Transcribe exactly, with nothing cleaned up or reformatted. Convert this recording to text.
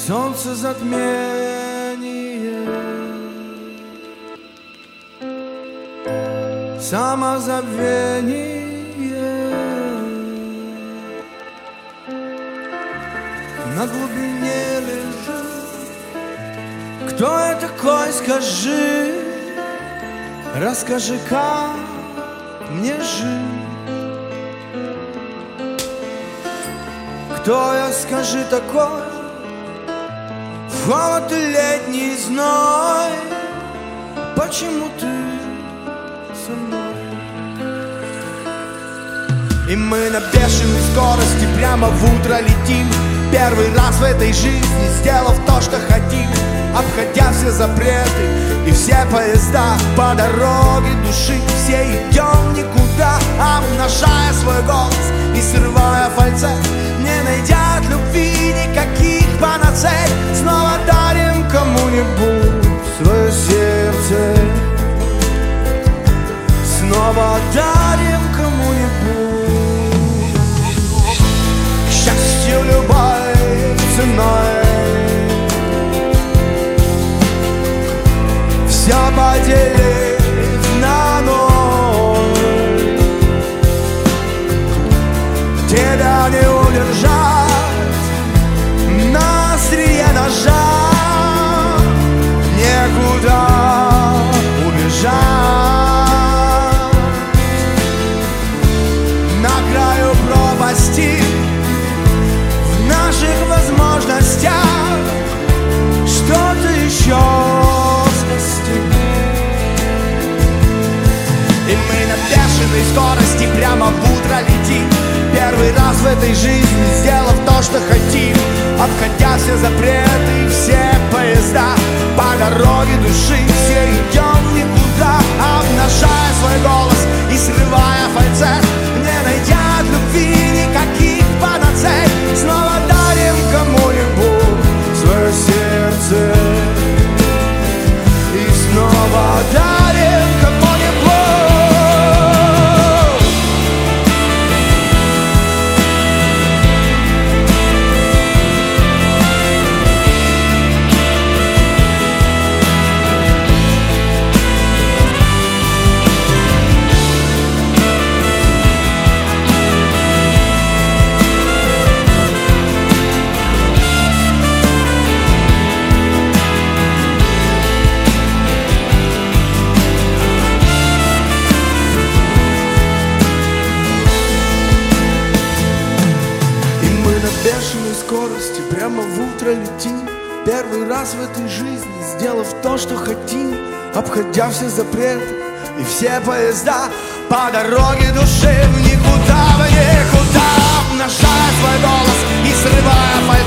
Солнце затмение, самозабвение. На глубине лежу. Кто я такой, скажи, расскажи, как мне жить. Кто я, скажи, такой, в холод и летний зной, почему ты со мной? И мы на бешеной скорости прямо в утро летим, первый раз в этой жизни сделав то, что хотим, обходя все запреты и все поезда по дороге души. Все идем никуда, обнажая свой голос и срывая фальцет, не найдя от любви никаких панацей. Снова дарим кому-нибудь свое сердце, снова дарим кому-нибудь. К счастью, любой ценой все поделив на ноль. Тебя не удержать на острие ножа, некуда убежать. На краю пропасти в наших возможностях что-то еще спасти. И мы на бешеной скорости прямо в утро летим, первый раз в этой жизни сделав то, что хотим, обходя все запреты и все поезда по дороге души. Все идем в никуда, обнажая свой голос и срывая фальцет, не найдя от любви никаких панацей. Снова дарим кому-нибудь свое сердце и снова дарим кому-нибудь. Бешеной скорости прямо в утро летим, первый раз в этой жизни сделав то, что хотим, обходя все запреты и все поезда по дороге души в никуда, в никуда, обнажая свой голос и срывая фальцет.